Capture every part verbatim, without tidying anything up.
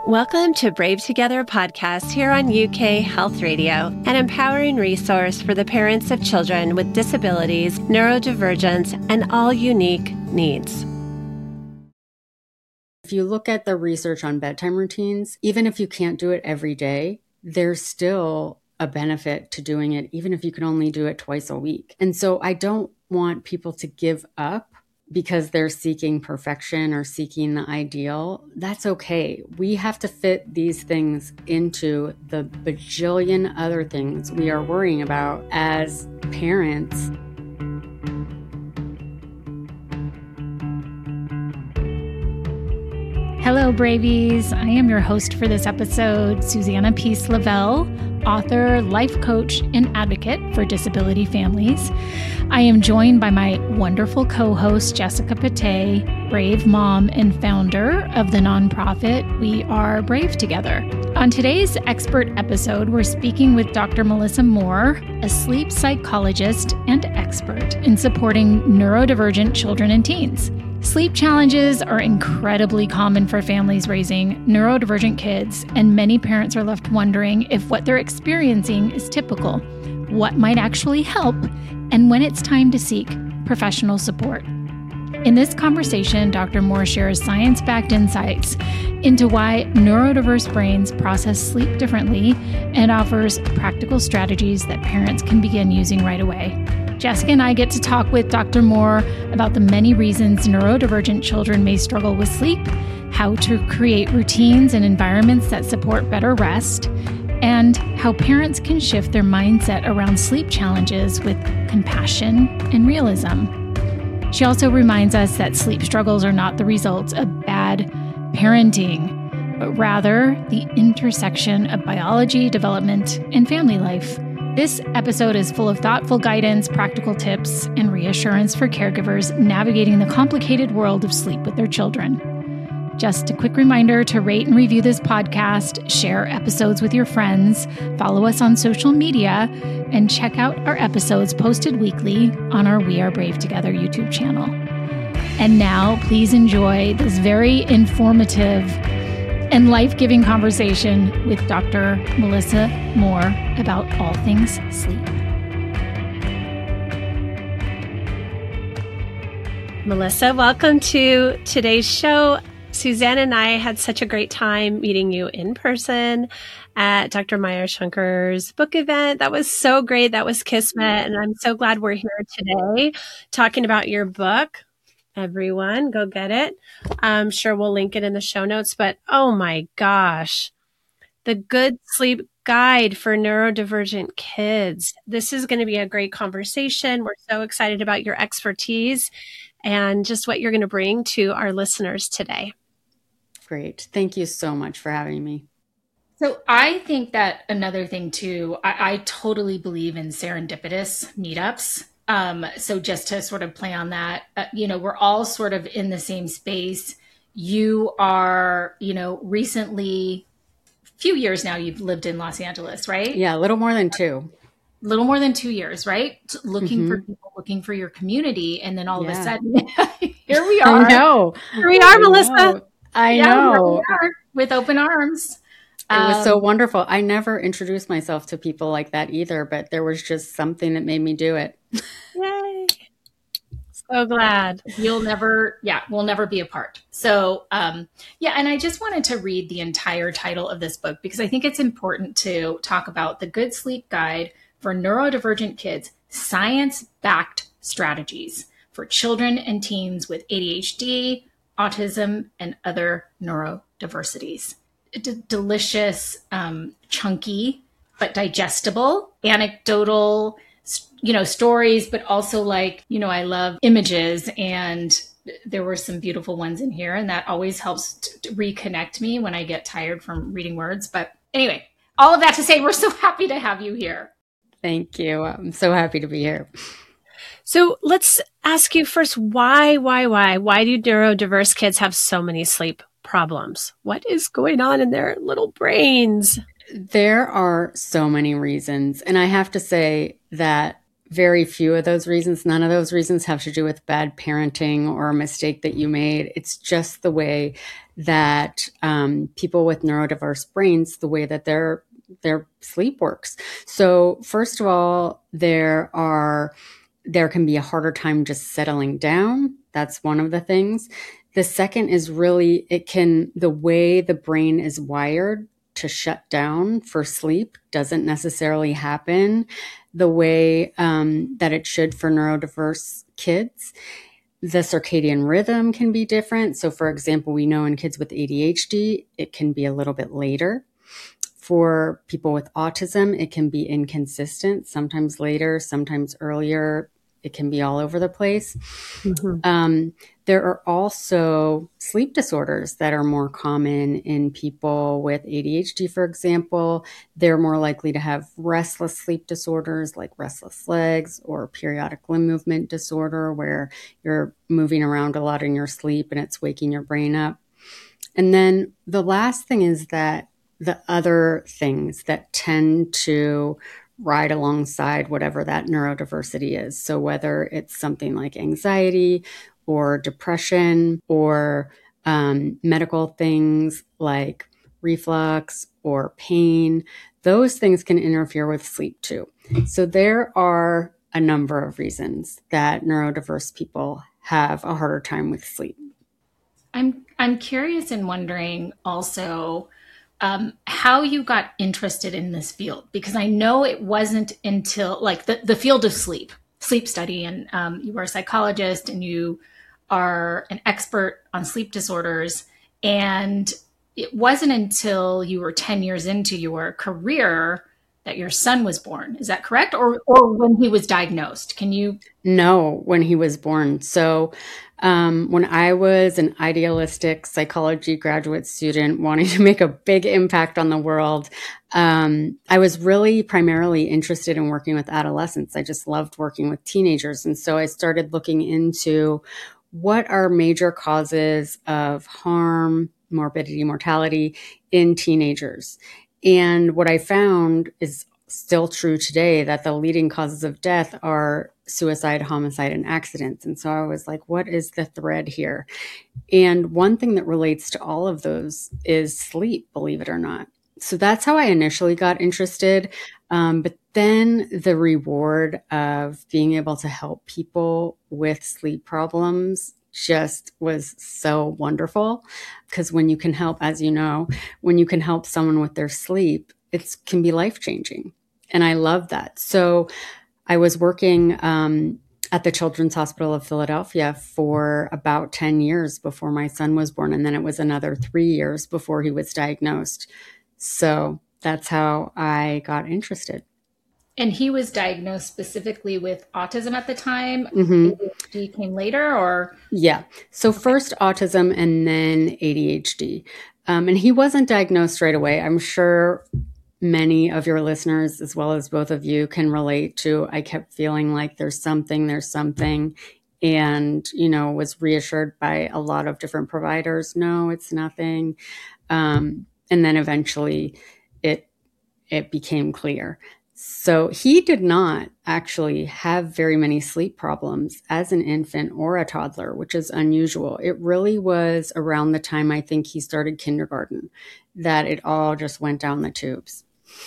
Welcome to Brave Together podcast here on U K Health Radio, an empowering resource for the parents of children with disabilities, neurodivergence, and all unique needs. If you look at the research on bedtime routines, even if you can't do it every day, there's still a benefit to doing it, even if you can only do it twice a week. And so I don't want people to give up because they're seeking perfection or seeking the ideal. That's okay. We have to fit these things into the bajillion other things we are worrying about as parents. Hello, Bravies. I am your host for this episode, Susanna Peace Lavelle, author, life coach, and advocate for disability families. I am joined by my wonderful co-host, Jessica Pate, brave mom and founder of the nonprofit We Are Brave Together. On today's expert episode, we're speaking with Doctor Melissa Moore, a sleep psychologist and expert in supporting neurodivergent children and teens. Sleep challenges are incredibly common for families raising neurodivergent kids, and many parents are left wondering if what they're experiencing is typical, what might actually help, and when it's time to seek professional support. In this conversation, Doctor Moore shares science-backed insights into why neurodiverse brains process sleep differently and offers practical strategies that parents can begin using right away. Jessica and I get to talk with Doctor Moore about the many reasons neurodivergent children may struggle with sleep, how to create routines and environments that support better rest, and how parents can shift their mindset around sleep challenges with compassion and realism. She also reminds us that sleep struggles are not the result of bad parenting, but rather the intersection of biology, development, and family life. This episode is full of thoughtful guidance, practical tips, and reassurance for caregivers navigating the complicated world of sleep with their children. Just a quick reminder to rate and review this podcast, share episodes with your friends, follow us on social media, and check out our episodes posted weekly on our We Are Brave Together YouTube channel. And now, please enjoy this very informative and life-giving conversation with Doctor Melissa Moore about all things sleep. Melissa, welcome to today's show. Suzanne and I had such a great time meeting you in person at Doctor Meyer Shunker's book event. That was so great. That was Kismet. And I'm so glad we're here today talking about your book. Everyone, go get it. I'm sure we'll link it in the show notes, but oh my gosh, the Good Sleep Guide for Neurodivergent Kids. This is going to be a great conversation. We're so excited about your expertise and just what you're going to bring to our listeners today. Great. Thank you so much for having me. So I think that another thing too, I, I totally believe in serendipitous meetups. Um, so just to sort of play on that, uh, you know, we're all sort of in the same space. You are, you know, recently, few years now, you've lived in Los Angeles, right? Yeah, a little more than two. A little more than two years, right? Looking mm-hmm. for people, looking for your community. And then all yeah. of a sudden, here we are. I know. Here we are, I Melissa. Know. I yeah, know. Here we are with open arms. It was so wonderful. I never introduced myself to people like that either, but there was just something that made me do it. Yay. So glad. You'll never, yeah, we'll never be apart. So, um, yeah, and I just wanted to read the entire title of this book because I think it's important to talk about the Good Sleep Guide for Neurodivergent Kids, Science-Backed Strategies for Children and Teens with A D H D, Autism, and Other Neurodiversities. D- delicious, um, chunky, but digestible, anecdotal, you know, stories, but also like, you know, I love images and there were some beautiful ones in here and that always helps to, to reconnect me when I get tired from reading words. But anyway, all of that to say, we're so happy to have you here. Thank you. I'm so happy to be here. So let's ask you first, why, why, why, why do neurodiverse kids have so many sleep problems? What is going on in their little brains? There are so many reasons. And I have to say that very few of those reasons, none of those reasons have to do with bad parenting or a mistake that you made. It's just the way that um, people with neurodiverse brains, the way that their their sleep works. So first of all, there are there can be a harder time just settling down. That's one of the things. The second is really, it can, the way the brain is wired to shut down for sleep doesn't necessarily happen the way um, that it should for neurodiverse kids. The circadian rhythm can be different. So for example, we know in kids with A D H D, it can be a little bit later. For people with autism, it can be inconsistent, sometimes later, sometimes earlier. It can be all over the place. Mm-hmm. Um, there are also sleep disorders that are more common in people with A D H D, for example. They're more likely to have restless sleep disorders like restless legs or periodic limb movement disorder, where you're moving around a lot in your sleep and it's waking your brain up. And then the last thing is that the other things that tend to ride alongside whatever that neurodiversity is. So whether it's something like anxiety or depression or um, medical things like reflux or pain, those things can interfere with sleep too. So there are a number of reasons that neurodiverse people have a harder time with sleep. I'm I'm curious and wondering also Um, how you got interested in this field, because I know it wasn't until like the, the field of sleep, sleep study, and um, you are a psychologist and you are an expert on sleep disorders. And it wasn't until you were ten years into your career that your son was born. Is that correct? Or, or when he was diagnosed? Can you? No, when he was born. So um, when I was an idealistic psychology graduate student wanting to make a big impact on the world, um, I was really primarily interested in working with adolescents. I just loved working with teenagers. And so I started looking into what are major causes of harm, morbidity, mortality in teenagers. And what I found is still true today, that the leading causes of death are suicide, homicide, and accidents. And so I was like, what is the thread here? And one thing that relates to all of those is sleep, believe it or not. So that's how I initially got interested. Um, but then the reward of being able to help people with sleep problems just was so wonderful, because when you can help, as you know, when you can help someone with their sleep, it can be life-changing. And I love that. So I was working um, at the Children's Hospital of Philadelphia for about ten years before my son was born. And then it was another three years before he was diagnosed. So that's how I got interested. And he was diagnosed specifically with autism at the time. Mm-hmm. A D H D came later, or? Yeah. So first autism and then A D H D. Um, and he wasn't diagnosed right away. I'm sure many of your listeners, as well as both of you, can relate to, I kept feeling like there's something, there's something, and, you know, was reassured by a lot of different providers. No, it's nothing. Um, and then eventually it, it became clear. So he did not actually have very many sleep problems as an infant or a toddler, which is unusual. It really was around the time I think he started kindergarten that it all just went down the tubes.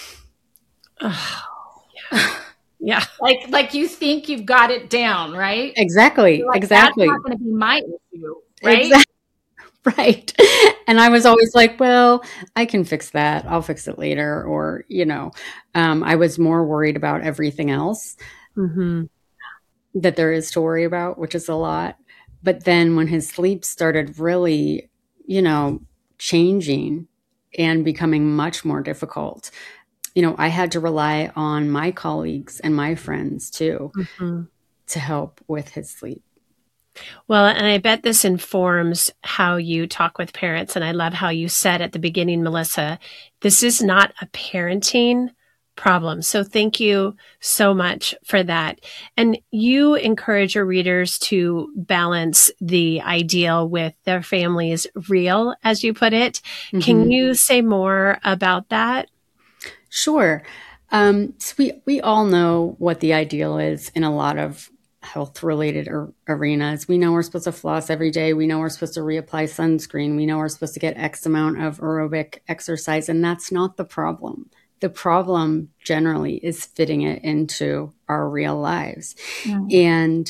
Oh, yeah. Yeah. Like, like you think you've got it down, right? Exactly. Like, exactly. That's not going to be my issue, right? Exactly. Right. And I was always like, well, I can fix that. I'll fix it later. Or, you know, um, I was more worried about everything else mm-hmm. that there is to worry about, which is a lot. But then when his sleep started really, you know, changing and becoming much more difficult, you know, I had to rely on my colleagues and my friends too mm-hmm. to help with his sleep. Well, and I bet this informs how you talk with parents. And I love how you said at the beginning, Melissa, this is not a parenting problem. So thank you so much for that. And you encourage your readers to balance the ideal with their family's real, as you put it. Mm-hmm. Can you say more about that? Sure. Um, so we, we all know what the ideal is in a lot of health related ar- arenas. We know we're supposed to floss every day. We know we're supposed to reapply sunscreen. We know we're supposed to get X amount of aerobic exercise. And that's not the problem. The problem generally is fitting it into our real lives. Mm. And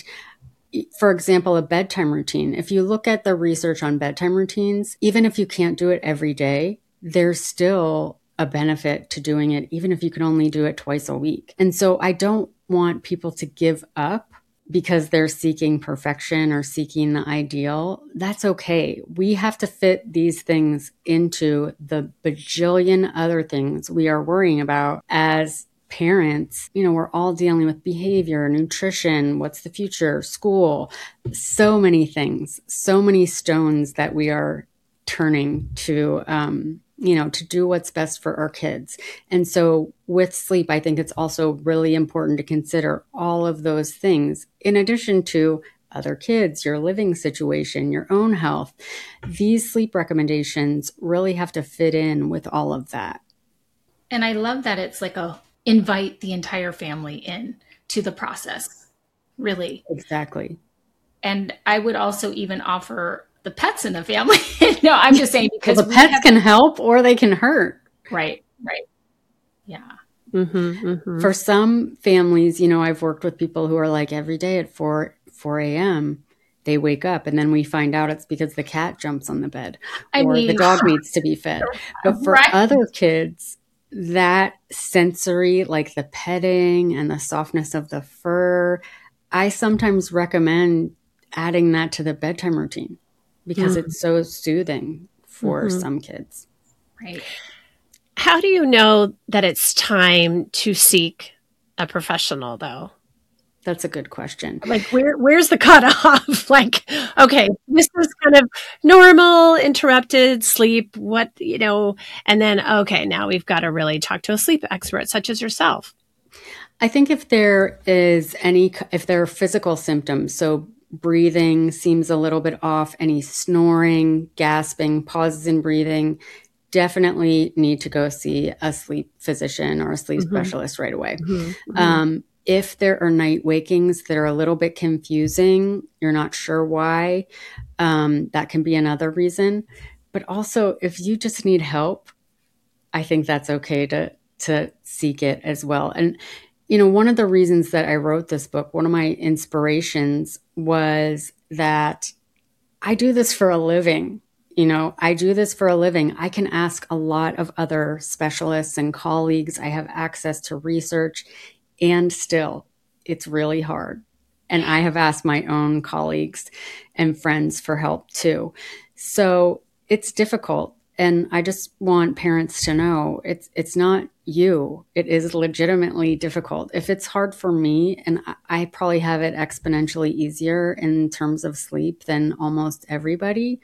for example, a bedtime routine. If you look at the research on bedtime routines, even if you can't do it every day, there's still a benefit to doing it, even if you can only do it twice a week. And so I don't want people to give up because they're seeking perfection or seeking the ideal. That's okay. We have to fit these things into the bajillion other things we are worrying about as parents. You know, we're all dealing with behavior, nutrition, what's the future, school, so many things, so many stones that we are turning to, um, you know, to do what's best for our kids. And so with sleep, I think it's also really important to consider all of those things in addition to other kids, your living situation, your own health. These sleep recommendations really have to fit in with all of that. And I love that it's like a invite the entire family in to the process, really. Exactly. And I would also even offer the pets in the family. No, I'm just saying because well, the pets have, can help or they can hurt. Right, right. Yeah. Mm-hmm, mm-hmm. For some families, you know, I've worked with people who are like every day at four a.m. they wake up and then we find out it's because the cat jumps on the bed I or mean, the dog needs to be fed. But for right. other kids, that sensory, like the petting and the softness of the fur, I sometimes recommend adding that to the bedtime routine because mm-hmm. it's so soothing for mm-hmm. some kids. Right. How do you know that it's time to seek a professional, though? That's a good question. Like, where where's the cutoff? Like, okay, this is kind of normal, interrupted sleep, what, you know, and then, okay, now we've got to really talk to a sleep expert such as yourself. I think if there is any, if there are physical symptoms, so breathing seems a little bit off, any snoring, gasping, pauses in breathing, definitely need to go see a sleep physician or a sleep mm-hmm. specialist right away. Mm-hmm. Mm-hmm. Um, if there are night wakings that are a little bit confusing, you're not sure why, um, that can be another reason. But also, if you just need help, I think that's okay to to seek it as well. And, you know, one of the reasons that I wrote this book, one of my inspirations was that I do this for a living. You know, I do this for a living. I can ask a lot of other specialists and colleagues. I have access to research, and still, it's really hard. And I have asked my own colleagues and friends for help too. So it's difficult. And I just want parents to know it's it's not you. It is legitimately difficult. If it's hard for me, and I probably have it exponentially easier in terms of sleep than almost everybody,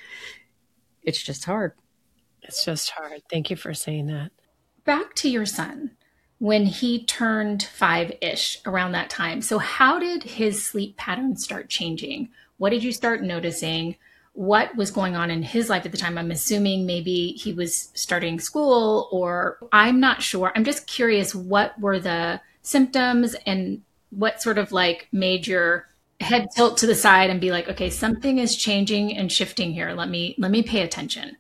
it's just hard. It's just hard. Thank you for saying that. Back to your son, when he turned five-ish around that time. So how did his sleep patterns start changing? What did you start noticing? What was going on in his life at the time? I'm assuming maybe he was starting school, or I'm not sure. I'm just curious, what were the symptoms and what sort of like made your head tilt to the side and be like, okay, something is changing and shifting here. Let me, let me pay attention.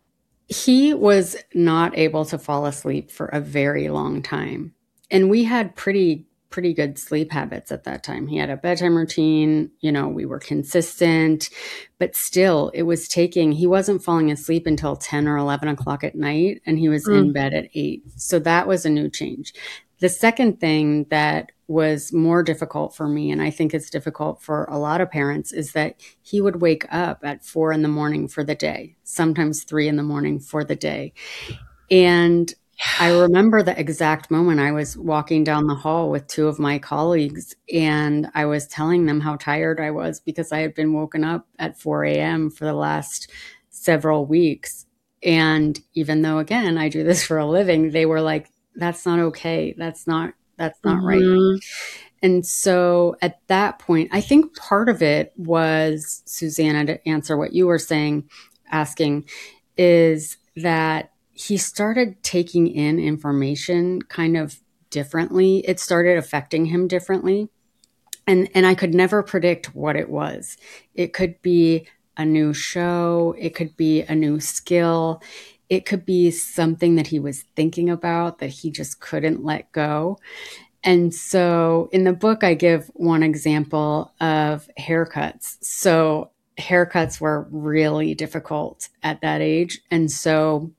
He was not able to fall asleep for a very long time. And we had pretty, pretty good sleep habits at that time. He had a bedtime routine, you know, we were consistent, but still it was taking, he wasn't falling asleep until ten or eleven o'clock at night, and he was mm. in bed at eight. So that was a new change. The second thing that was more difficult for me, and I think it's difficult for a lot of parents, is that he would wake up at four in the morning for the day, sometimes three in the morning for the day. And I remember the exact moment I was walking down the hall with two of my colleagues, and I was telling them how tired I was because I had been woken up at four a.m. for the last several weeks. And even though, again, I do this for a living, they were like, that's not okay. That's not, that's not mm-hmm. right. And so at that point, I think part of it was, Susanna, to answer what you were saying, asking, is that he started taking in information kind of differently. It started affecting him differently. And, and I could never predict what it was. It could be a new show. It could be a new skill. It could be something that he was thinking about that he just couldn't let go. And so in the book, I give one example of haircuts. So haircuts were really difficult at that age. And so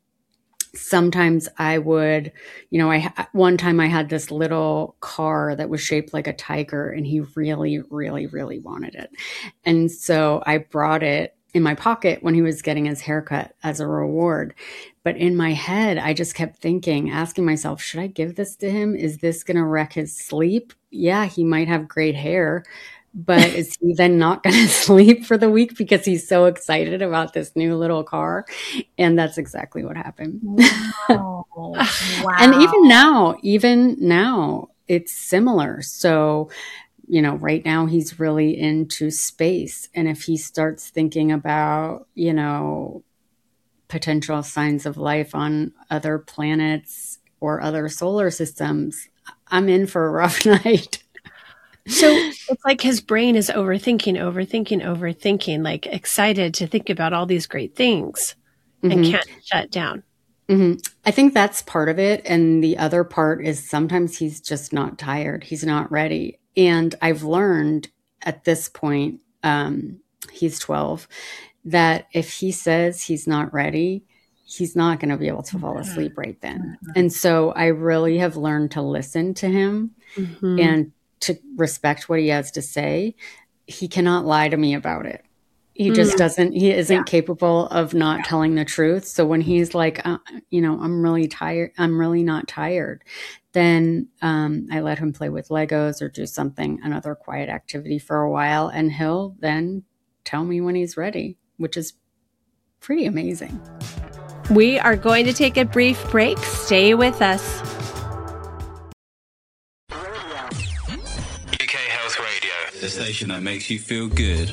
sometimes I would, you know, I, one time I had this little car that was shaped like a tiger, and he really, really, really wanted it. And so I brought it in my pocket when he was getting his haircut as a reward. But in my head, I just kept thinking, asking myself, should I give this to him? Is this going to wreck his sleep? Yeah, he might have great hair, but is he then not going to sleep for the week because he's so excited about this new little car? And that's exactly what happened. Wow. Wow. And even now, even now, it's similar. So, you know, right now he's really into space. And if he starts thinking about, you know, potential signs of life on other planets or other solar systems, I'm in for a rough night. So it's like his brain is overthinking, overthinking, overthinking, like excited to think about all these great things and mm-hmm. can't shut down. Mm-hmm. I think that's part of it. And the other part is sometimes he's just not tired. He's not ready. And I've learned at this point, um, he's twelve, that if he says he's not ready, he's not going to be able to fall asleep right then. Mm-hmm. And so I really have learned to listen to him mm-hmm. and to respect what he has to say. He cannot lie to me about it. He just mm-hmm. doesn't, he isn't yeah. capable of not yeah. telling the truth. So when he's like, uh, you know, I'm really tired, I'm really not tired, then um, I let him play with Legos or do something, another quiet activity for a while. And he'll then tell me when he's ready, which is pretty amazing. We are going to take a brief break. Stay with us. U K Health Radio, the station that makes you feel good.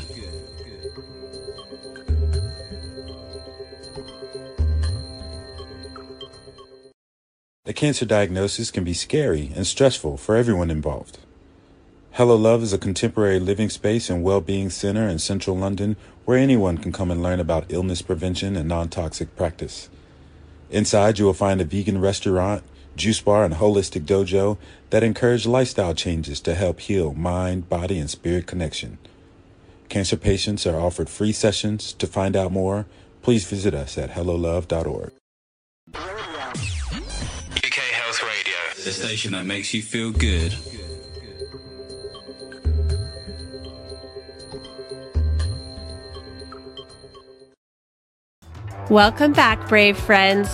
A cancer diagnosis can be scary and stressful for everyone involved. Hello Love is a contemporary living space and well-being center in central London where anyone can come and learn about illness prevention and non-toxic practice. Inside, you will find a vegan restaurant, juice bar, and holistic dojo that encourage lifestyle changes to help heal mind, body, and spirit connection. Cancer patients are offered free sessions. To find out more, please visit us at hello love dot org. U K Health Radio, the station that makes you feel good. Welcome back, brave friends.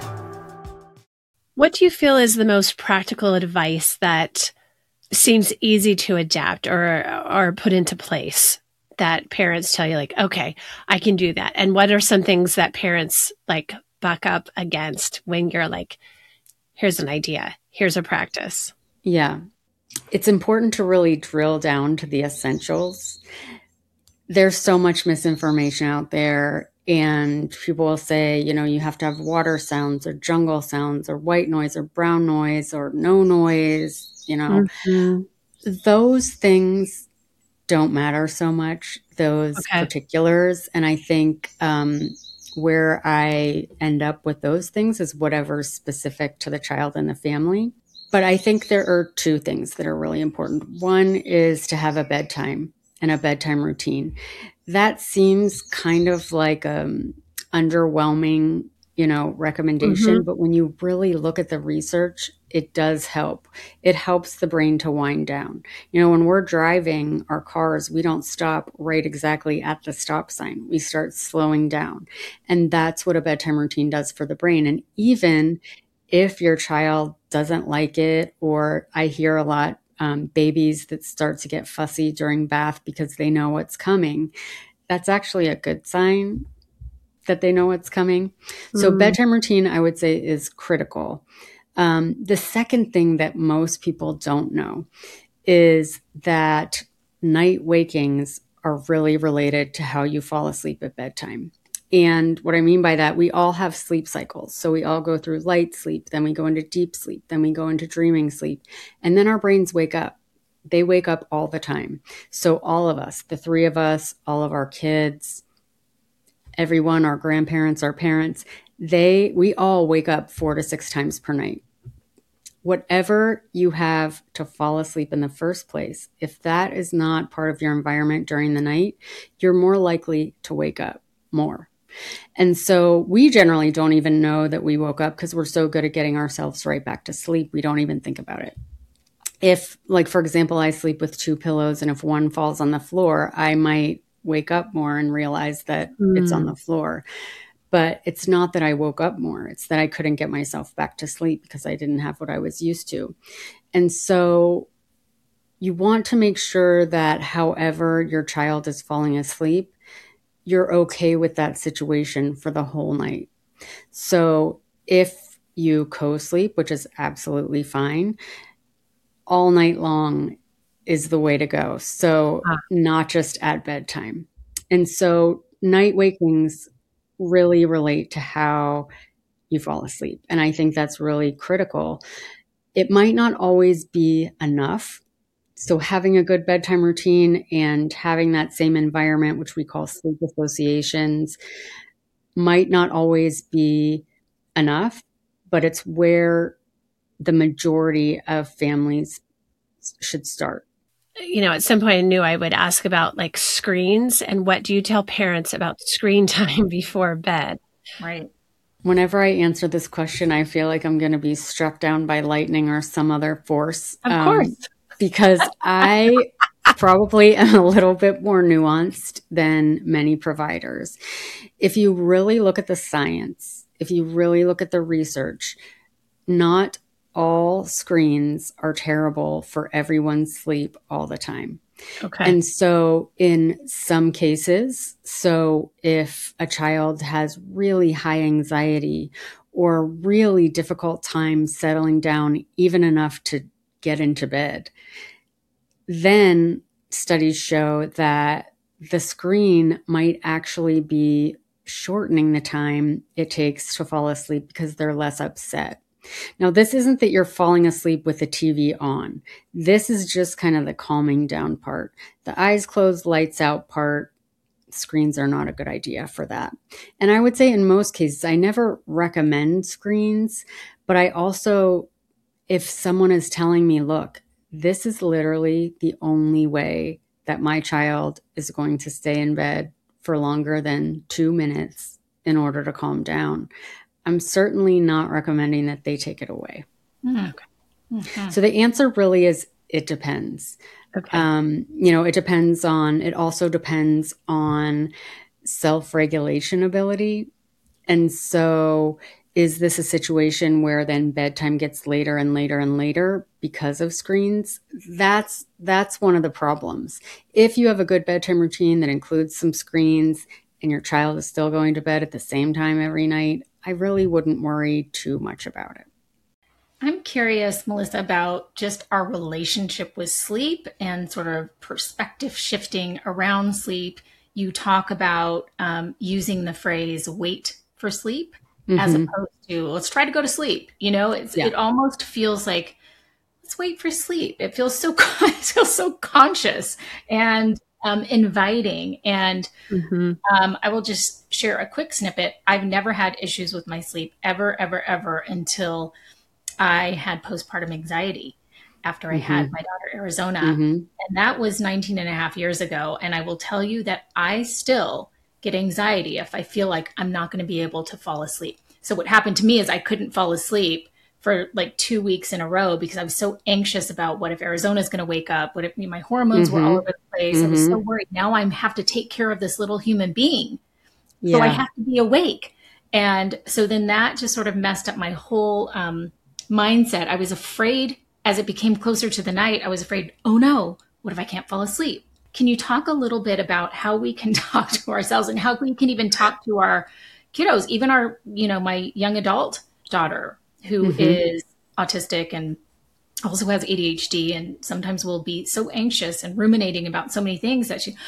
What do you feel is the most practical advice that seems easy to adapt or or put into place that parents tell you, like, okay, I can do that? And what are some things that parents like buck up against when you're like, here's an idea, here's a practice? Yeah. It's important to really drill down to the essentials. There's so much misinformation out there. And people will say, you know, you have to have water sounds or jungle sounds or white noise or brown noise or no noise, you know. Mm-hmm. Those things don't matter so much, those okay. particulars. And I think um, where I end up with those things is whatever's specific to the child and the family. But I think there are two things that are really important. One is to have a bedtime and a bedtime routine. That seems kind of like an underwhelming, you know, recommendation. Mm-hmm. But when you really look at the research, it does help. It helps the brain to wind down. You know, when we're driving our cars, we don't stop right exactly at the stop sign. We start slowing down. And that's what a bedtime routine does for the brain. And even if your child doesn't like it, or I hear a lot, Um, babies that start to get fussy during bath because they know what's coming, that's actually a good sign that they know what's coming. Mm-hmm. So bedtime routine, I would say, is critical. Um, the second thing that most people don't know is that night wakings are really related to how you fall asleep at bedtime. And what I mean by that, we all have sleep cycles. So we all go through light sleep, then we go into deep sleep, then we go into dreaming sleep, and then our brains wake up. they wake up all the time. So all of us, the three of us, all of our kids, everyone, our grandparents, our parents, they, we all wake up four to six times per night. Whatever you have to fall asleep in the first place, if that is not part of your environment during the night, you're more likely to wake up more. And so we generally don't even know that we woke up because we're so good at getting ourselves right back to sleep. We don't even think about it. If, like, for example, I sleep with two pillows and if one falls on the floor, I might wake up more and realize that mm. it's on the floor. But it's not that I woke up more. It's that I couldn't get myself back to sleep because I didn't have what I was used to. And so you want to make sure that however your child is falling asleep, you're okay with that situation for the whole night. So if you co-sleep, which is absolutely fine, all night long is the way to go. So ah. not just at bedtime. And so night wakings really relate to how you fall asleep. And I think that's really critical. It might not always be enough. So having a good bedtime routine and having that same environment, which we call sleep associations, might not always be enough, but it's where the majority of families should start. You know, at some point I knew I would ask about like screens and what do you tell parents about screen time before bed? Right. Whenever I answer this question, I feel like I'm going to be struck down by lightning or some other force. Of um, course. Because I probably am a little bit more nuanced than many providers. If you really look at the science, if you really look at the research, not all screens are terrible for everyone's sleep all the time. Okay. And so in some cases, so if a child has really high anxiety or really difficult time settling down even enough to get into bed, then studies show that the screen might actually be shortening the time it takes to fall asleep because they're less upset. Now, this isn't that you're falling asleep with the T V on. This is just kind of the calming down part. The eyes closed, lights out part, screens are not a good idea for that. And I would say in most cases, I never recommend screens, but I also, if someone is telling me, look, this is literally the only way that my child is going to stay in bed for longer than two minutes in order to calm down, I'm certainly not recommending that they take it away. Mm-hmm. Mm-hmm. So the answer really is, it depends. Okay. Um, you know, it depends on, it also depends on self-regulation ability. And so is this a situation where then bedtime gets later and later and later because of screens? That's, that's one of the problems. If you have a good bedtime routine that includes some screens and your child is still going to bed at the same time every night, I really wouldn't worry too much about it. I'm curious, Melissa, about just our relationship with sleep and sort of perspective shifting around sleep. You talk about um, using the phrase wait for sleep mm-hmm. as opposed to let's try to go to sleep. You know, it's, yeah. it almost feels like let's wait for sleep. It feels so, it feels so conscious and Um, inviting. And mm-hmm. um, I will just share a quick snippet. I've never had issues with my sleep ever, ever, ever until I had postpartum anxiety after mm-hmm. I had my daughter, Arizona. Mm-hmm. And that was nineteen and a half years ago. And I will tell you that I still get anxiety if I feel like I'm not going to be able to fall asleep. So what happened to me is I couldn't fall asleep for like two weeks in a row because I was so anxious about what if Arizona's going to wake up? What if my hormones mm-hmm. were all over the place? Mm-hmm. I was so worried. Now I have to take care of this little human being. Yeah. So I have to be awake. And so then that just sort of messed up my whole um, mindset. I was afraid as it became closer to the night, I was afraid, oh no, what if I can't fall asleep? Can you talk a little bit about how we can talk to ourselves and how we can even talk to our kiddos, even our, you know, my young adult daughter, who mm-hmm. is autistic and also has A D H D and sometimes will be so anxious and ruminating about so many things that she,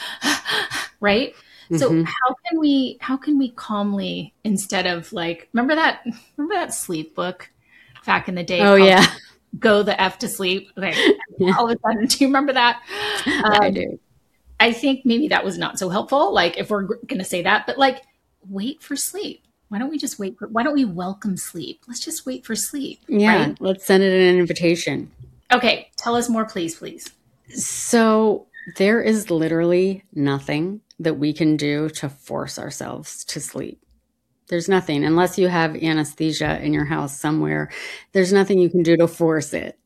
right? Mm-hmm. So how can we, how can we calmly, instead of like, remember that, remember that sleep book back in the day? Oh yeah. go the F to sleep. Okay. All of a sudden, do you remember that? Um, I do. I think maybe that was not so helpful. Like if we're going to say that, but like wait for sleep. Why don't we just wait for, why don't we welcome sleep? Let's just wait for sleep. Yeah. Right? Let's send it an invitation. Okay. Tell us more, please, please. So there is literally nothing that we can do to force ourselves to sleep. There's nothing, unless you have anesthesia in your house somewhere, there's nothing you can do to force it.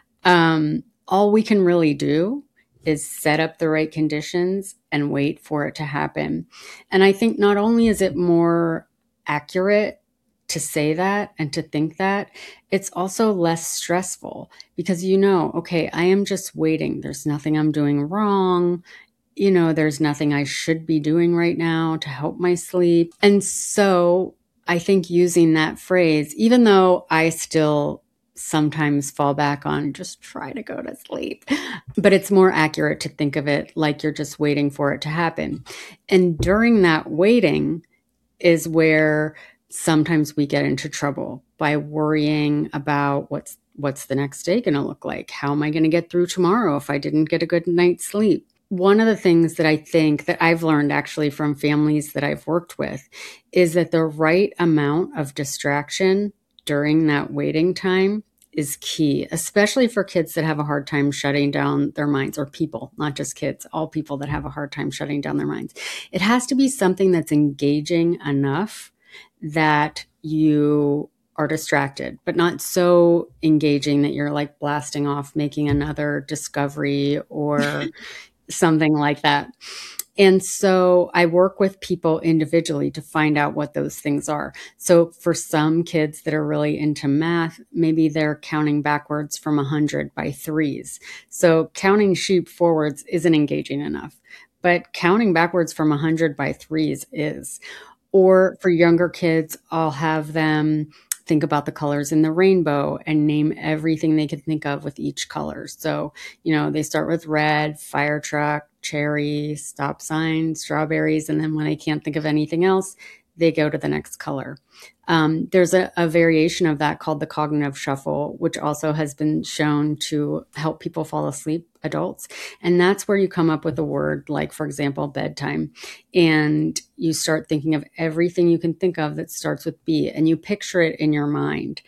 Um, all we can really do is set up the right conditions and wait for it to happen. And I think not only is it more accurate to say that and to think that, it's also less stressful because you know, okay, I am just waiting. There's nothing I'm doing wrong. You know, there's nothing I should be doing right now to help my sleep. And so I think using that phrase, even though I still sometimes fall back on just try to go to sleep, but it's more accurate to think of it like you're just waiting for it to happen. And during that waiting is where sometimes we get into trouble by worrying about what's what's the next day going to look like? How am I going to get through tomorrow if I didn't get a good night's sleep? One of the things that I think that I've learned actually from families that I've worked with is that the right amount of distraction during that waiting time is key, especially for kids that have a hard time shutting down their minds, or people, not just kids, all people that have a hard time shutting down their minds. It has to be something that's engaging enough that you are distracted, but not so engaging that you're like blasting off, making another discovery or something like that. And so I work with people individually to find out what those things are. So for some kids that are really into math, maybe they're counting backwards from one hundred by threes. So counting sheep forwards isn't engaging enough, but counting backwards from one hundred by threes is. Or for younger kids, I'll have them think about the colors in the rainbow and name everything they could think of with each color. So, you know, they start with red, fire truck, cherry, stop sign, strawberries. And then when they can't think of anything else, they go to the next color. Um, there's a, a variation of that called the cognitive shuffle, which also has been shown to help people fall asleep, adults. And that's where you come up with a word like, for example, bedtime. And you start thinking of everything you can think of that starts with B, and you picture it in your mind.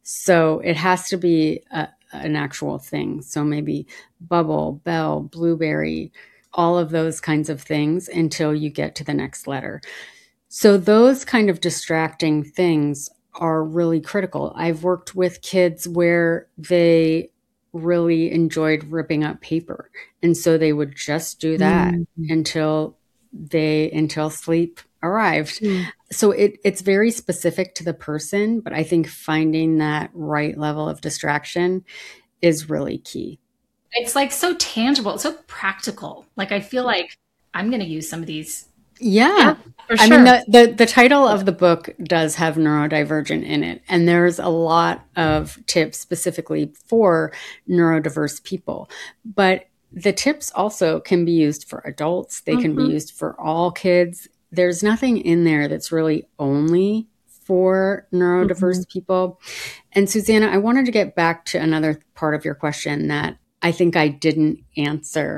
So it has to be a, an actual thing. So maybe bubble, bell, blueberry, all of those kinds of things until you get to the next letter. So those kind of distracting things are really critical. I've worked with kids where they really enjoyed ripping up paper. And so they would just do that mm-hmm. until they, until sleep arrived. Mm. So it, it's very specific to the person, but I think finding that right level of distraction is really key. It's like so tangible, so practical. Like I feel like I'm going to use some of these. Yeah. yeah for sure. I mean, the, the, the title of the book does have neurodivergent in it. And there's a lot of tips specifically for neurodiverse people. But the tips also can be used for adults. They mm-hmm. can be used for all kids. There's nothing in there that's really only for neurodiverse mm-hmm. people. And Susanna, I wanted to get back to another part of your question that I think I didn't answer,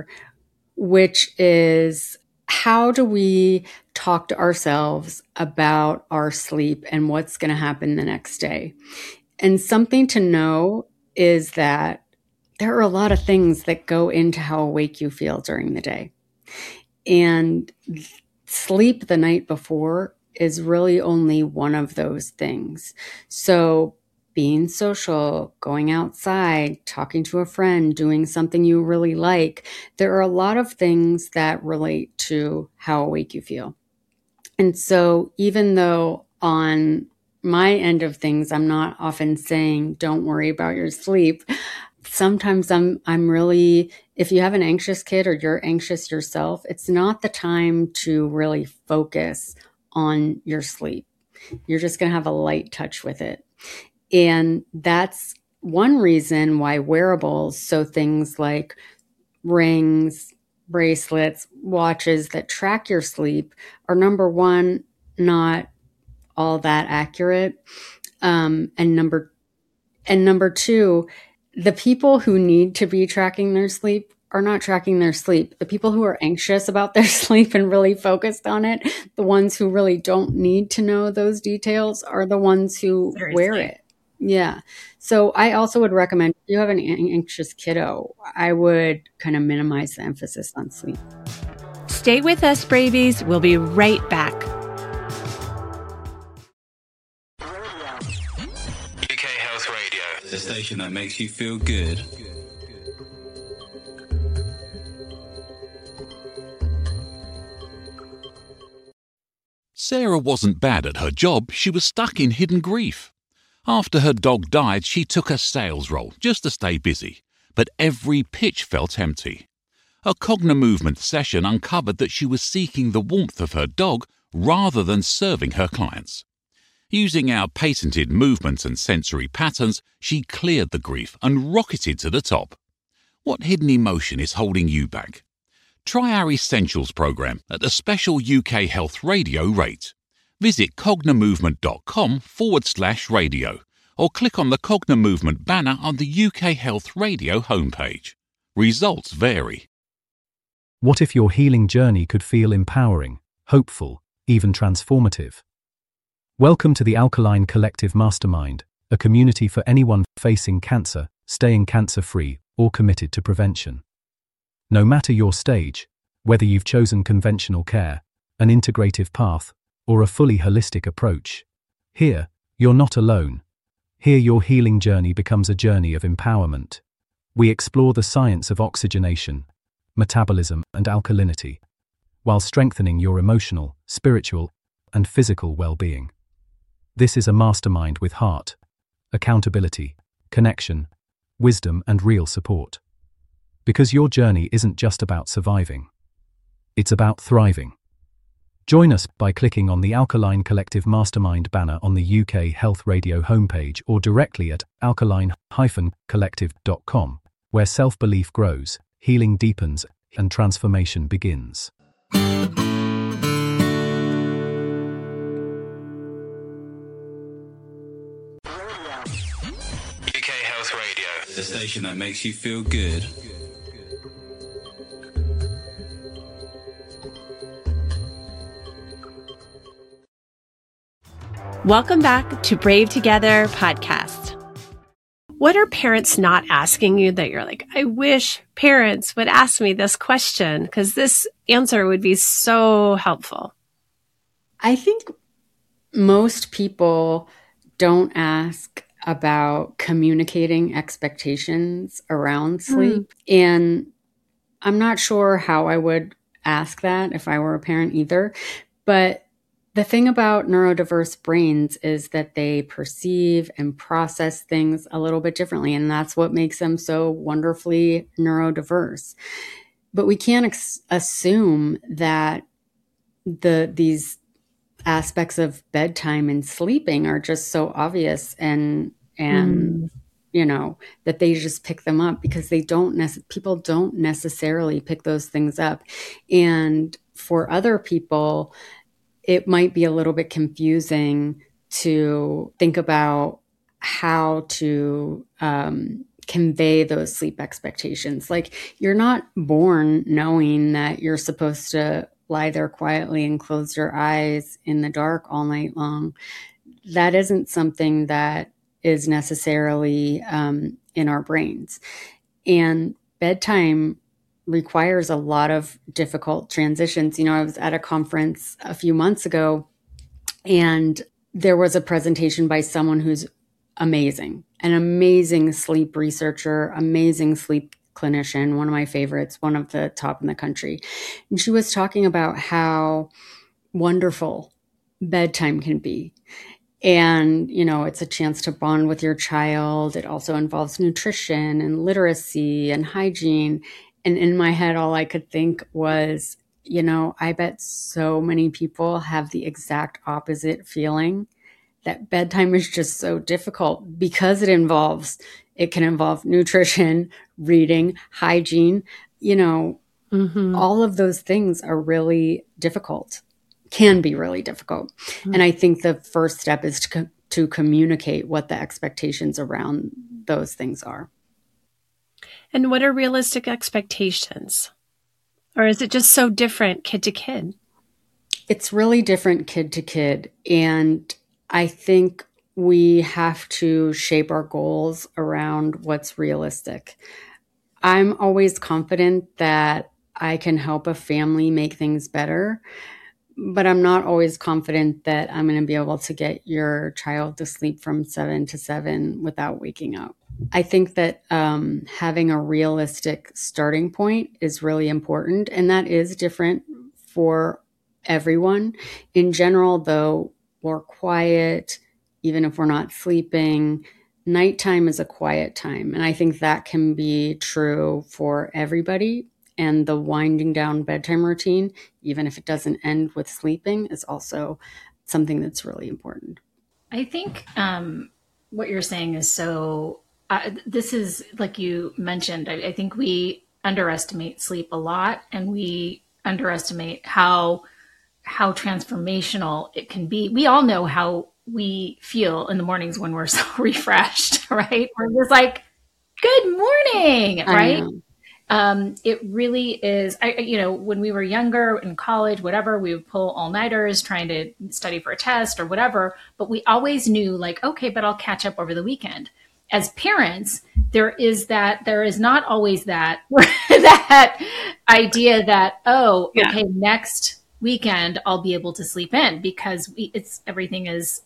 which is, how do we talk to ourselves about our sleep and what's going to happen the next day? And something to know is that there are a lot of things that go into how awake you feel during the day. And sleep the night before is really only one of those things. So being social, going outside, talking to a friend, doing something you really like. There are a lot of things that relate to how awake you feel. And so even though on my end of things, I'm not often saying, don't worry about your sleep. Sometimes I'm, I'm really, if you have an anxious kid or you're anxious yourself, it's not the time to really focus on your sleep. You're just going to have a light touch with it. And that's one reason why wearables, so things like rings, bracelets, watches that track your sleep are, number one, not all that accurate. Um, and number, and number two, the people who need to be tracking their sleep are not tracking their sleep. The people who are anxious about their sleep and really focused on it, the ones who really don't need to know those details are the ones who Seriously. wear it. Yeah. So I also would recommend, if you have an anxious kiddo, I would kind of minimize the emphasis on sleep. Stay with us, Bravies. We'll be right back. U K Health Radio, the station that makes you feel good. Sarah wasn't bad at her job, she was stuck in hidden grief. After her dog died, she took a sales role just to stay busy, but every pitch felt empty. A Cognimovement session uncovered that she was seeking the warmth of her dog rather than serving her clients. Using our patented movements and sensory patterns, she cleared the grief and rocketed to the top. What hidden emotion is holding you back? Try our Essentials program at a special U K Health Radio rate. Visit cognimovement.com forward slash radio or click on the Cognimovement banner on the U K Health Radio homepage. Results vary. What if your healing journey could feel empowering, hopeful, even transformative? Welcome to the Alkaline Collective Mastermind, a community for anyone facing cancer, staying cancer-free, or committed to prevention. No matter your stage, whether you've chosen conventional care, an integrative path, or a fully holistic approach, here, you're not alone. Here your healing journey becomes a journey of empowerment. We explore the science of oxygenation, metabolism, and alkalinity, while strengthening your emotional, spiritual, and physical well-being. This is a mastermind with heart, accountability, connection, wisdom, and real support. Because your journey isn't just about surviving. It's about thriving. Join us by clicking on the Alkaline Collective Mastermind banner on the U K Health Radio homepage or directly at alkaline dash collective dot com, where self-belief grows, healing deepens, and transformation begins. U K Health Radio, the station that makes you feel good. Welcome back to Brave Together podcast. What are parents not asking you that you're like, I wish parents would ask me this question because this answer would be so helpful? I think most people don't ask about communicating expectations around sleep. Mm. And I'm not sure how I would ask that if I were a parent either. But the thing about neurodiverse brains is that they perceive and process things a little bit differently, and that's what makes them so wonderfully neurodiverse. But we can't ex- assume that the these aspects of bedtime and sleeping are just so obvious and and mm. you know, that they just pick them up, because they don't nece- people don't necessarily pick those things up. And for other people, it might be a little bit confusing to think about how to um, convey those sleep expectations. Like, you're not born knowing that you're supposed to lie there quietly and close your eyes in the dark all night long. That isn't something that is necessarily um, in our brains. And bedtime requires a lot of difficult transitions. You know, I was at a conference a few months ago, and there was a presentation by someone who's amazing, an amazing sleep researcher, amazing sleep clinician, one of my favorites, one of the top in the country. And she was talking about how wonderful bedtime can be. And, you know, it's a chance to bond with your child. It also involves nutrition and literacy and hygiene. And in my head, all I could think was, you know, I bet so many people have the exact opposite feeling, that bedtime is just so difficult because it involves, it can involve nutrition, reading, hygiene, you know, mm-hmm. all of those things are really difficult, can be really difficult. Mm-hmm. And I think the first step is to, co- to communicate what the expectations around those things are. And what are realistic expectations? Or is it just so different kid to kid? It's really different kid to kid. And I think we have to shape our goals around what's realistic. I'm always confident that I can help a family make things better, but I'm not always confident that I'm going to be able to get your child to sleep from seven to seven without waking up. I think that um, having a realistic starting point is really important, and that is different for everyone. In general, though, we're quiet, even if we're not sleeping. Nighttime is a quiet time, and I think that can be true for everybody. And the winding down bedtime routine, even if it doesn't end with sleeping, is also something that's really important. I think um, what you're saying is so, uh, this is like you mentioned, I, I think we underestimate sleep a lot, and we underestimate how, how transformational it can be. We all know how we feel in the mornings when we're so refreshed, right? We're just like, good morning, right? Um, it really is, I, you know, when we were younger in college, whatever, we would pull all-nighters trying to study for a test or whatever, but we always knew like, okay, but I'll catch up over the weekend. As parents, there is that, there is not always that, that idea that, oh, yeah. okay, next weekend I'll be able to sleep in, because we, it's, everything is,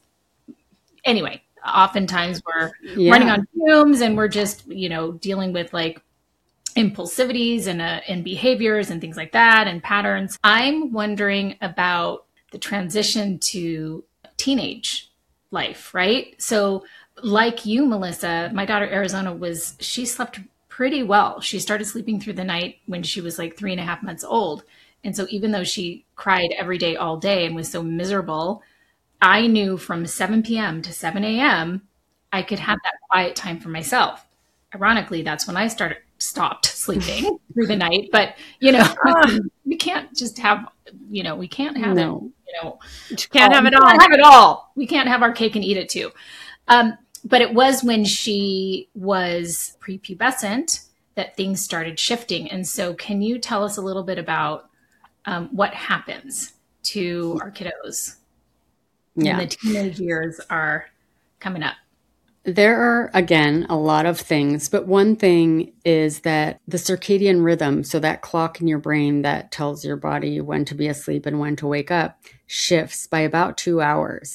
anyway, oftentimes we're yeah. running on fumes, and we're just, you know, dealing with like impulsivities and, uh, and behaviors and things like that and patterns. I'm wondering about the transition to teenage life, right? So like you, Melissa, my daughter Arizona was, she slept pretty well. She started sleeping through the night when she was like three and a half months old. And so even though she cried every day, all day, and was so miserable, I knew from seven p.m. to seven a.m. I could have that quiet time for myself. Ironically, that's when I started stopped sleeping through the night. But, you know, we can't just have, you know, we can't have no. it, you know, you can't um, have it we all. Can't have it all. We can't have our cake and eat it too. Um, but it was when she was prepubescent that things started shifting. And so can you tell us a little bit about um, what happens to our kiddos yeah. when the teenage years are coming up? There are, again, a lot of things, but one thing is that the circadian rhythm, so that clock in your brain that tells your body when to be asleep and when to wake up, shifts by about two hours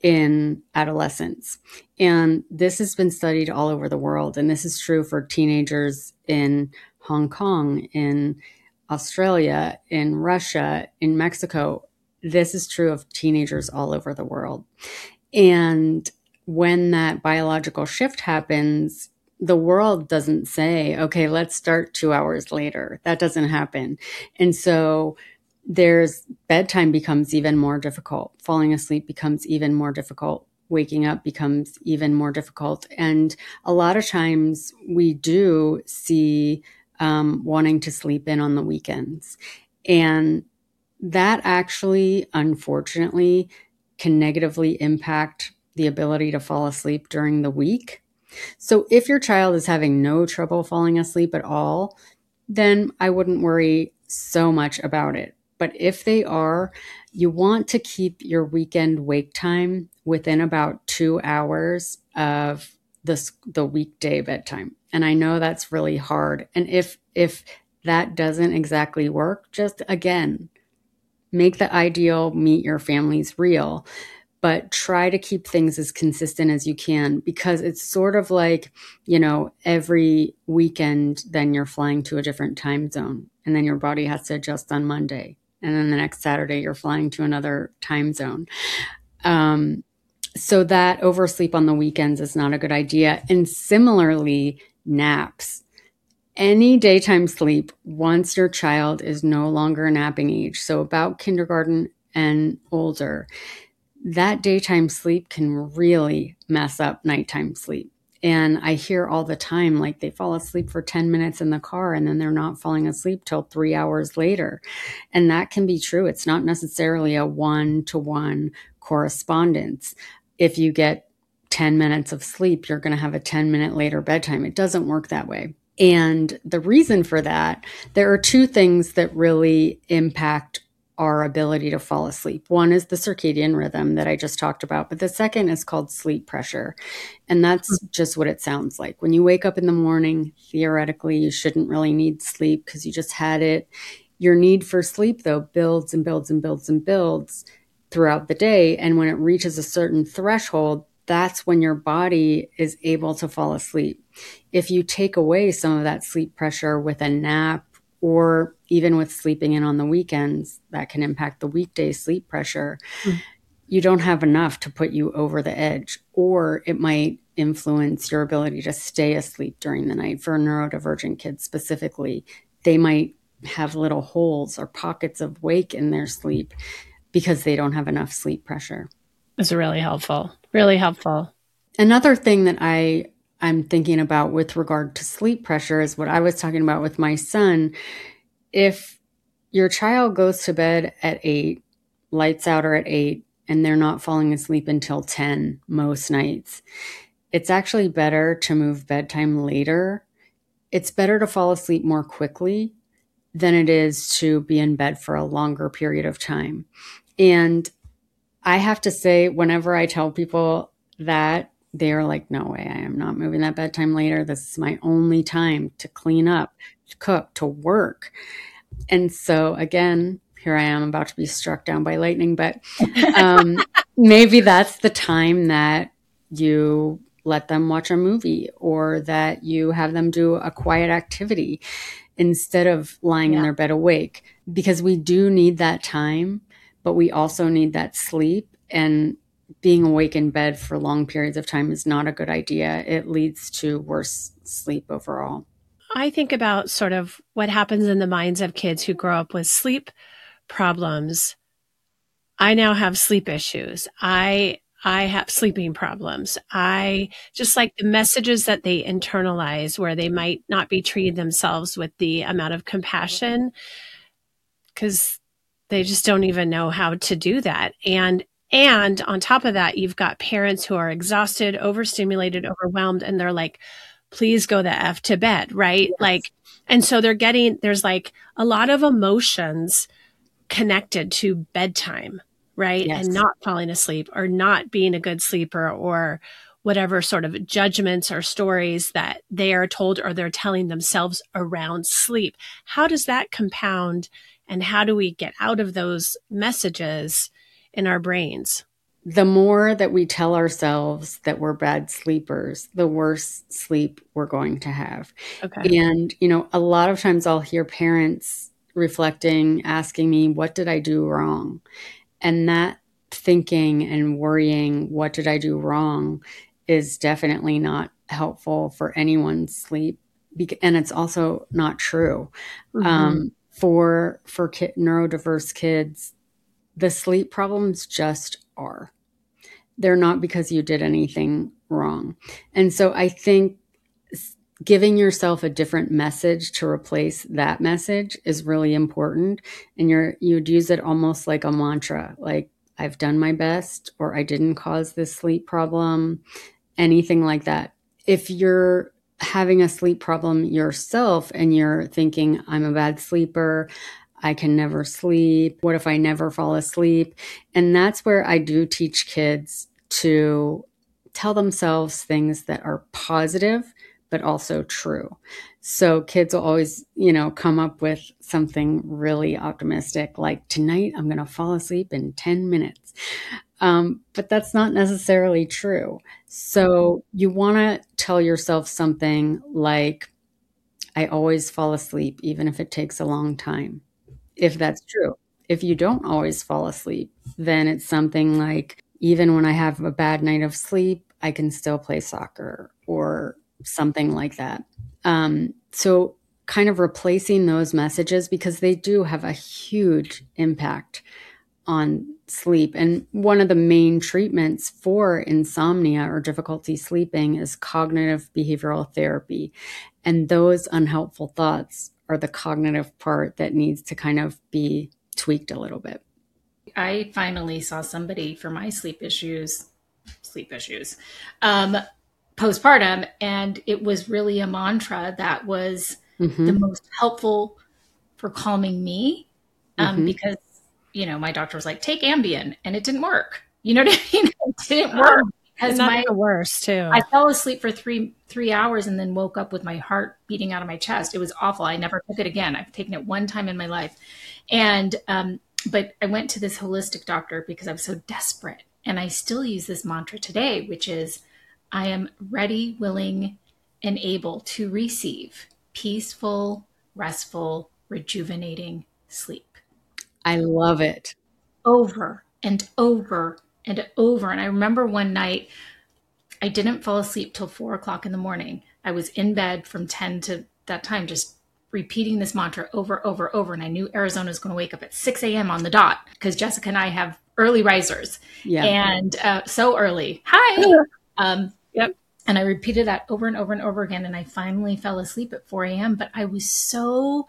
in adolescence. And this has been studied all over the world. And this is true for teenagers in Hong Kong, in Australia, in Russia, in Mexico. This is true of teenagers all over the world. And when that biological shift happens, the world doesn't say, okay, let's start two hours later. That doesn't happen. And so there's bedtime becomes even more difficult. Falling asleep becomes even more difficult. Waking up becomes even more difficult. And a lot of times we do see um, wanting to sleep in on the weekends. And that actually, unfortunately, can negatively impact the ability to fall asleep during the week. So if your child is having no trouble falling asleep at all, then I wouldn't worry so much about it. But if they are, you want to keep your weekend wake time within about two hours of the, the weekday bedtime. And I know that's really hard. And if if that doesn't exactly work, just again, make the ideal meet your family's real. But try to keep things as consistent as you can, because it's sort of like, you know, every weekend, then you're flying to a different time zone, and then your body has to adjust on Monday. And then the next Saturday, you're flying to another time zone. Um, so that oversleep on the weekends is not a good idea. And similarly, naps. Any daytime sleep, once your child is no longer napping age, so about kindergarten and older, that daytime sleep can really mess up nighttime sleep. And I hear all the time, like they fall asleep for ten minutes in the car and then they're not falling asleep till three hours later. And that can be true. It's not necessarily a one-to-one correspondence. If you get ten minutes of sleep, you're going to have a ten minute later bedtime. It doesn't work that way. And the reason for that, there are two things that really impact our ability to fall asleep. One is the circadian rhythm that I just talked about, but the second is called sleep pressure. And that's just what it sounds like. When you wake up in the morning, theoretically, you shouldn't really need sleep because you just had it. Your need for sleep, though, builds and builds and builds and builds throughout the day. And when it reaches a certain threshold, that's when your body is able to fall asleep. If you take away some of that sleep pressure with a nap, or even with sleeping in on the weekends, that can impact the weekday sleep pressure. Mm. You don't have enough to put you over the edge, or it might influence your ability to stay asleep during the night. For neurodivergent kids specifically, they might have little holes or pockets of wake in their sleep because they don't have enough sleep pressure. It's really helpful, really helpful. Another thing that I I'm thinking about with regard to sleep pressure is what I was talking about with my son. If your child goes to bed at eight, lights out or at eight, and they're not falling asleep until ten most nights, it's actually better to move bedtime later. It's better to fall asleep more quickly than it is to be in bed for a longer period of time. And I have to say, whenever I tell people that, they're like, no way, I am not moving that bedtime later. This is my only time to clean up, to cook, to work. And so again, here I am about to be struck down by lightning, but um, maybe that's the time that you let them watch a movie, or that you have them do a quiet activity instead of lying yeah. in their bed awake, because we do need that time, but we also need that sleep. And being awake in bed for long periods of time is not a good idea. It leads to worse sleep overall. I think about sort of what happens in the minds of kids who grow up with sleep problems. I now have sleep issues. I I have sleeping problems. I just like the messages that they internalize, where they might not be treating themselves with the amount of compassion because they just don't even know how to do that. And And on top of that, you've got parents who are exhausted, overstimulated, overwhelmed, and they're like, please go the F to bed, right? Yes. Like, and so they're getting, there's like a lot of emotions connected to bedtime, right? Yes. And not falling asleep, or not being a good sleeper, or whatever sort of judgments or stories that they are told or they're telling themselves around sleep. How does that compound, and how do we get out of those messages in our brains? The more that we tell ourselves that we're bad sleepers, the worse sleep we're going to have. Okay. And, you know, a lot of times I'll hear parents reflecting, asking me, what did I do wrong? And that thinking and worrying, what did I do wrong, is definitely not helpful for anyone's sleep. And it's also not true. Mm-hmm. Um, for, for ki- neurodiverse kids, the sleep problems just are. They're not because you did anything wrong. And so I think giving yourself a different message to replace that message is really important. And you're, you'd use it almost like a mantra, like, I've done my best, or I didn't cause this sleep problem, anything like that. If you're having a sleep problem yourself and you're thinking, I'm a bad sleeper, I can never sleep, what if I never fall asleep? And that's where I do teach kids to tell themselves things that are positive, but also true. So kids will always, you know, come up with something really optimistic, like, tonight I'm going to fall asleep in ten minutes. Um, but that's not necessarily true. So you want to tell yourself something like, I always fall asleep, even if it takes a long time, if that's true. If you don't always fall asleep, then it's something like, even when I have a bad night of sleep, I can still play soccer, or something like that. Um, so kind of replacing those messages, because they do have a huge impact on sleep. And one of the main treatments for insomnia or difficulty sleeping is cognitive behavioral therapy. And those unhelpful thoughts are the cognitive part that needs to kind of be tweaked a little bit. I finally saw somebody for my sleep issues, sleep issues, um, postpartum. And it was really a mantra that was mm-hmm. the most helpful for calming me. Um, mm-hmm. Because, you know, my doctor was like, take Ambien, and it didn't work. You know what I mean? It didn't work. Because my the worst too. I fell asleep for three three hours and then woke up with my heart beating out of my chest. It was awful. I never took it again. I've taken it one time in my life. And um, but I went to this holistic doctor because I was so desperate. And I still use this mantra today, which is I am ready, willing, and able to receive peaceful, restful, rejuvenating sleep. I love it. Over and over and over. And I remember one night I didn't fall asleep till four o'clock in the morning. I was in bed from ten to that time, just repeating this mantra over, over, over. And I knew Arizona was going to wake up at six a.m. on the dot because Jessica and I have early risers. Yeah. And uh, so early. Hi. Um, yep. And I repeated that over and over and over again. And I finally fell asleep at four a.m. But I was so,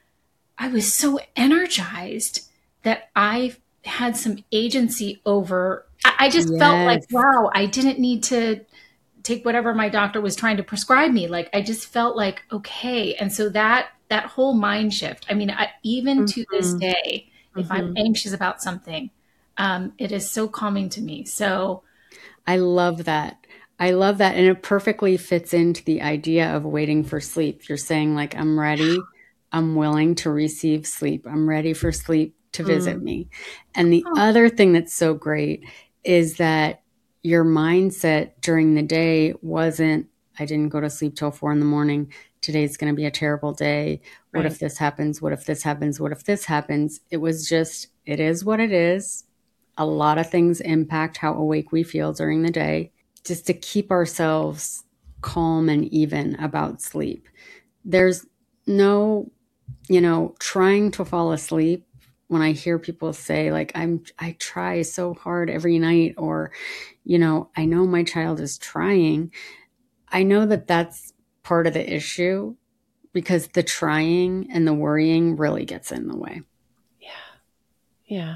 I was so energized that I had some agency over, I, I just yes. felt like, wow, I didn't need to take whatever my doctor was trying to prescribe me. Like, I just felt like, okay. And so that, that whole mind shift, I mean, I, even mm-hmm. to this day, mm-hmm. if I'm anxious about something, um, it is so calming to me. So I love that. I love that. And it perfectly fits into the idea of waiting for sleep. You're saying like, I'm ready. I'm willing to receive sleep. I'm ready for sleep to visit mm. me. And the oh. other thing that's so great is that your mindset during the day wasn't, I didn't go to sleep till four in the morning. Today's going to be a terrible day. What right. if this happens? What if this happens? What if this happens? It was just, it is what it is. A lot of things impact how awake we feel during the day. Just to keep ourselves calm and even about sleep. There's no, you know, trying to fall asleep. When I hear people say like, I'm, I try so hard every night, or, you know, I know my child is trying. I know that that's part of the issue because the trying and the worrying really gets in the way. Yeah. Yeah.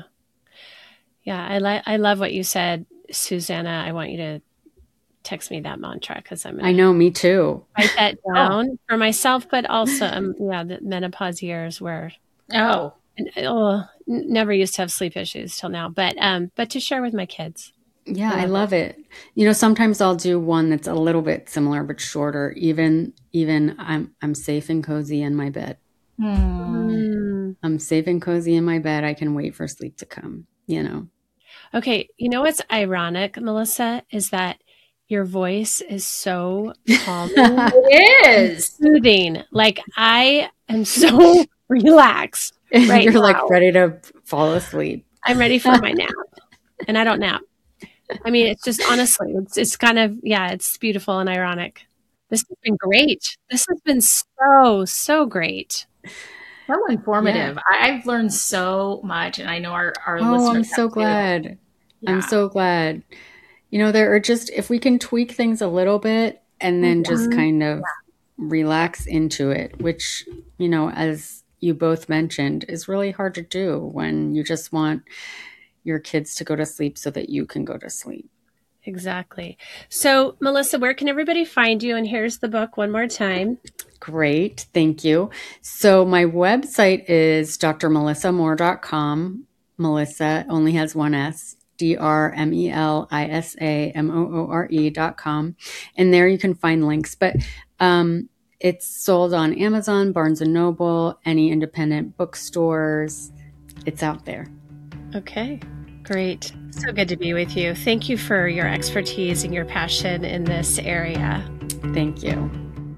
Yeah. I like, I love what you said, Susanna. I want you to text me that mantra because I'm I know, me too. Write that down oh. for myself, but also, um, yeah, the menopause years where, oh, oh, never used to have sleep issues till now, but, um, but to share with my kids. Yeah, I love it. You know, sometimes I'll do one that's a little bit similar, but shorter. Even, even I'm, I'm safe and cozy in my bed. Mm. I'm safe and cozy in my bed. I can wait for sleep to come, you know? Okay. You know, what's ironic, Melissa, is that your voice is so calming. It is soothing. Like I am so relaxed right You're now. Like ready to fall asleep. I'm ready for my nap, and I don't nap. I mean, it's just honestly, it's it's kind of yeah, it's beautiful and ironic. This has been great. This has been so so great. So informative. Yeah. I, I've learned so much, and I know our our oh, listeners. I'm so glad. Yeah. I'm so glad. You know, there are just, if we can tweak things a little bit and then mm-hmm. just kind of yeah. relax into it, which, you know, as you both mentioned, is really hard to do when you just want your kids to go to sleep so that you can go to sleep. Exactly. So, Melissa, where can everybody find you? And here's the book one more time. Great. Thank you. So my website is d r melissa moore dot com. Melissa only has one S. D R M E L I S A M O O R E dot com. And there you can find links. But um, it's sold on Amazon, Barnes and Noble, any independent bookstores. It's out there. Okay, great. So good to be with you. Thank you for your expertise and your passion in this area. Thank you.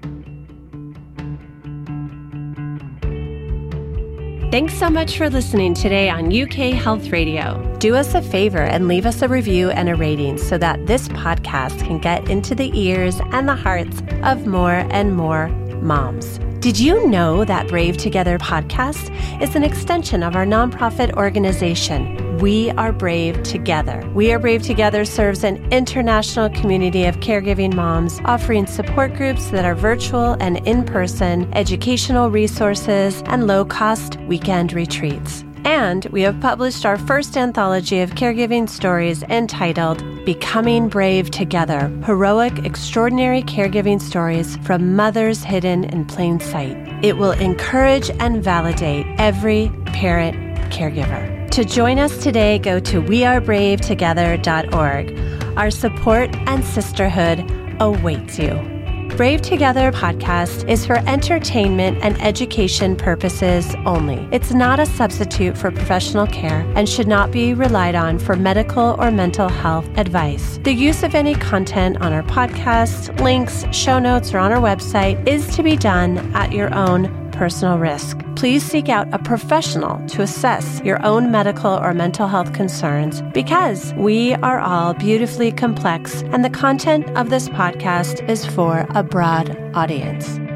Thanks so much for listening today on U K Health Radio. Do us a favor and leave us a review and a rating so that this podcast can get into the ears and the hearts of more and more moms. Did you know that Brave Together podcast is an extension of our nonprofit organization, We Are Brave Together? We Are Brave Together serves an international community of caregiving moms, offering support groups that are virtual and in-person, educational resources, and low-cost weekend retreats. And we have published our first anthology of caregiving stories entitled Becoming Brave Together, heroic, extraordinary caregiving stories from mothers hidden in plain sight. It will encourage and validate every parent caregiver. To join us today, go to we are brave together dot org. Our support and sisterhood awaits you. Brave Together podcast is for entertainment and education purposes only. It's not a substitute for professional care and should not be relied on for medical or mental health advice. The use of any content on our podcast, links, show notes, or on our website is to be done at your own personal risk. Please seek out a professional to assess your own medical or mental health concerns, because we are all beautifully complex and the content of this podcast is for a broad audience.